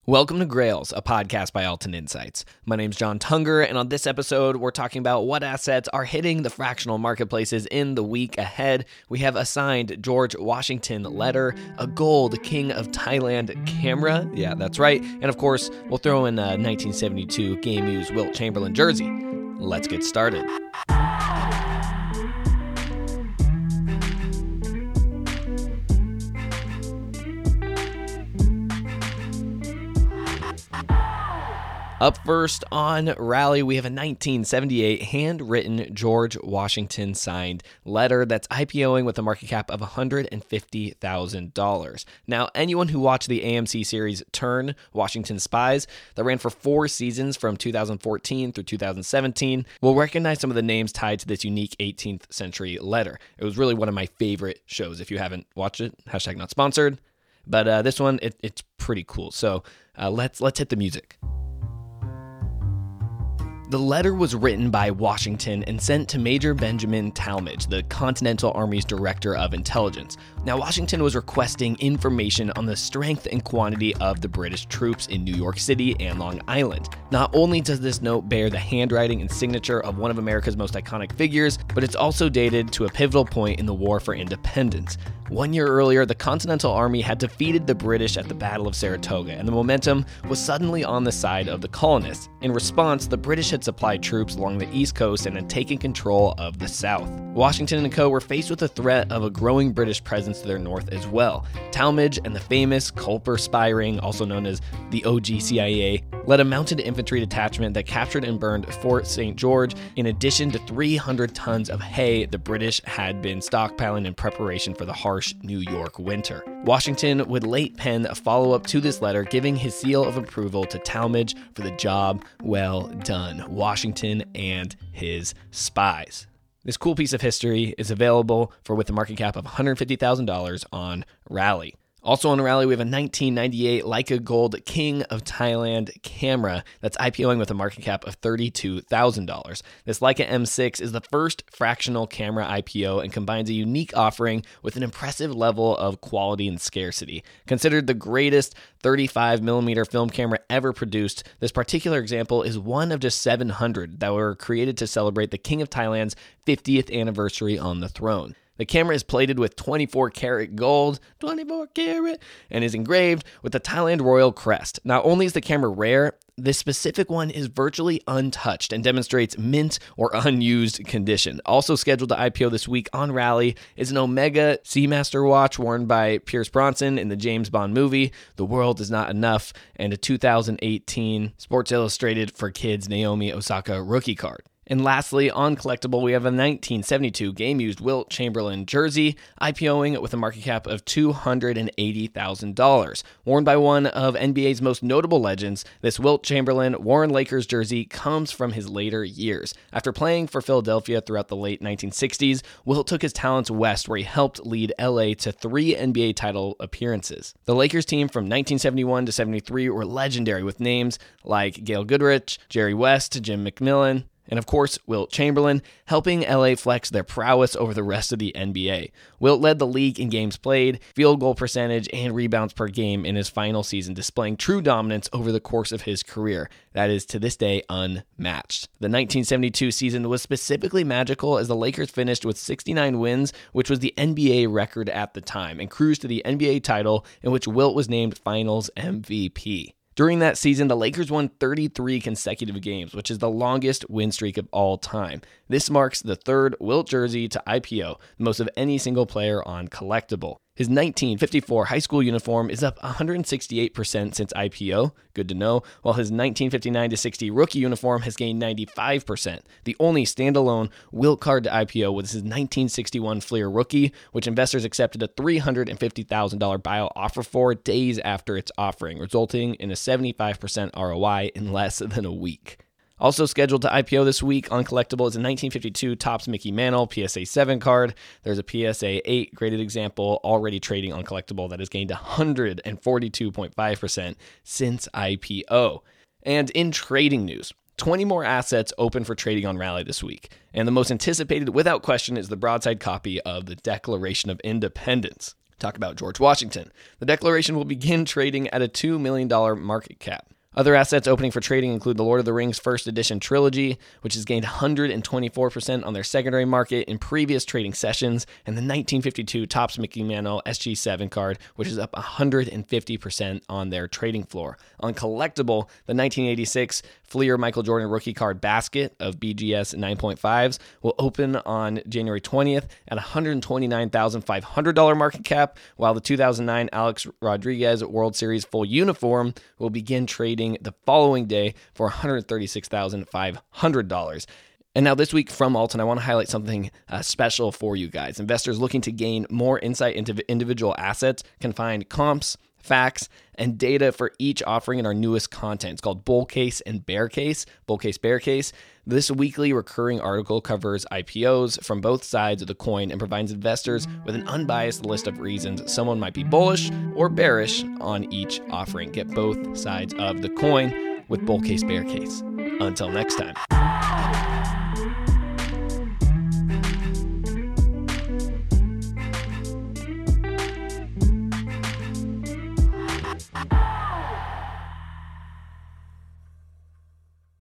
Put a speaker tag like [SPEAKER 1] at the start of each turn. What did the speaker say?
[SPEAKER 1] Welcome to Grails, a podcast by Alton Insights. My name's John Tunger, and on this episode, we're talking about what assets are hitting the fractional marketplaces in the week ahead. We have a signed George Washington letter, a gold King of Thailand camera, yeah, that's right, and of course, we'll throw in a 1972 game used Wilt Chamberlain jersey. Let's get started. Up first on Rally, we have a 1978 handwritten George Washington signed letter that's IPOing with a market cap of $150,000. Now, anyone who watched the AMC series Turn, Washington Spies, that ran for 4 seasons from 2014 through 2017, will recognize some of the names tied to this unique 18th century letter. It was really one of my favorite shows. If you haven't watched it, hashtag not sponsored. But this one, it's pretty cool. So let's hit the music. The letter was written by Washington and sent to Major Benjamin Talmadge, the Continental Army's Director of Intelligence. Now, Washington was requesting information on the strength and quantity of the British troops in New York City and Long Island. Not only does this note bear the handwriting and signature of one of America's most iconic figures, but it's also dated to a pivotal point in the War for Independence. 1 year earlier, the Continental Army had defeated the British at the Battle of Saratoga, and the momentum was suddenly on the side of the colonists. In response, the British had supplied troops along the East Coast and had taken control of the South. Washington and co. were faced with the threat of a growing British presence to their north as well. Talmadge and the famous Culper Spy Ring, also known as the OGCIA, led a mounted infantry detachment that captured and burned Fort St. George, in addition to 300 tons of hay the British had been stockpiling in preparation for the harsh New York winter. Washington would late pen a follow-up to this letter, giving his seal of approval to Talmadge for the job well done. Washington and his spies. This cool piece of history is available with a market cap of $150,000 on Rally. Also on Rally, we have a 1998 Leica Gold King of Thailand camera that's IPOing with a market cap of $32,000. This Leica M6 is the first fractional camera IPO and combines a unique offering with an impressive level of quality and scarcity. Considered the greatest 35mm film camera ever produced, this particular example is one of just 700 that were created to celebrate the King of Thailand's 50th anniversary on the throne. The camera is plated with 24 karat gold, 24 karat, and is engraved with the Thailand royal crest. Not only is the camera rare, this specific one is virtually untouched and demonstrates mint or unused condition. Also scheduled to IPO this week on Rally is an Omega Seamaster watch worn by Pierce Bronson in the James Bond movie, The World Is Not Enough, and a 2018 Sports Illustrated for Kids Naomi Osaka rookie card. And lastly, on Collectible, we have a 1972 game-used Wilt Chamberlain jersey, IPOing with a market cap of $280,000. Worn by one of NBA's most notable legends, this Wilt Chamberlain worn Lakers jersey comes from his later years. After playing for Philadelphia throughout the late 1960s, Wilt took his talents west, where he helped lead LA to 3 NBA title appearances. The Lakers team from 1971 to 73 were legendary, with names like Gail Goodrich, Jerry West, Jim McMillan, and of course, Wilt Chamberlain, helping LA flex their prowess over the rest of the NBA. Wilt led the league in games played, field goal percentage, and rebounds per game in his final season, displaying true dominance over the course of his career. That is, to this day, unmatched. The 1972 season was specifically magical as the Lakers finished with 69 wins, which was the NBA record at the time, and cruised to the NBA title, in which Wilt was named Finals MVP. During that season, the Lakers won 33 consecutive games, which is the longest win streak of all time. This marks the third Wilt jersey to IPO, the most of any single player on Collectible. His 1954 high school uniform is up 168% since IPO, good to know, while his 1959-60 rookie uniform has gained 95%. The only standalone Wilt card to IPO was his 1961 Fleer rookie, which investors accepted a $350,000 buyout offer for days after its offering, resulting in a 75% ROI in less than a week. Also scheduled to IPO this week on Collectible is a 1952 Topps Mickey Mantle PSA 7 card. There's a PSA 8 graded example already trading on Collectible that has gained 142.5% since IPO. And in trading news, 20 more assets open for trading on Rally this week. And the most anticipated, without question, is the broadside copy of the Declaration of Independence. Talk about George Washington. The Declaration will begin trading at a $2 million market cap. Other assets opening for trading include the Lord of the Rings First Edition trilogy, which has gained 124% on their secondary market in previous trading sessions, and the 1952 Topps Mickey Mantle SG7 card, which is up 150% on their trading floor. On collectible, the 1986 Fleer Michael Jordan rookie card basket of BGS 9.5s will open on January 20th at $129,500 market cap, while the 2009 Alex Rodriguez World Series full uniform will begin trading the following day for $136,500. And now this week from Alton, I want to highlight something special for you guys. Investors looking to gain more insight into individual assets can find comps, facts, and data for each offering in our newest content. It's called Bull Case and Bear Case, Bull Case, Bear Case. This weekly recurring article covers IPOs from both sides of the coin and provides investors with an unbiased list of reasons someone might be bullish or bearish on each offering. Get both sides of the coin with Bull Case, Bear Case. Until next time.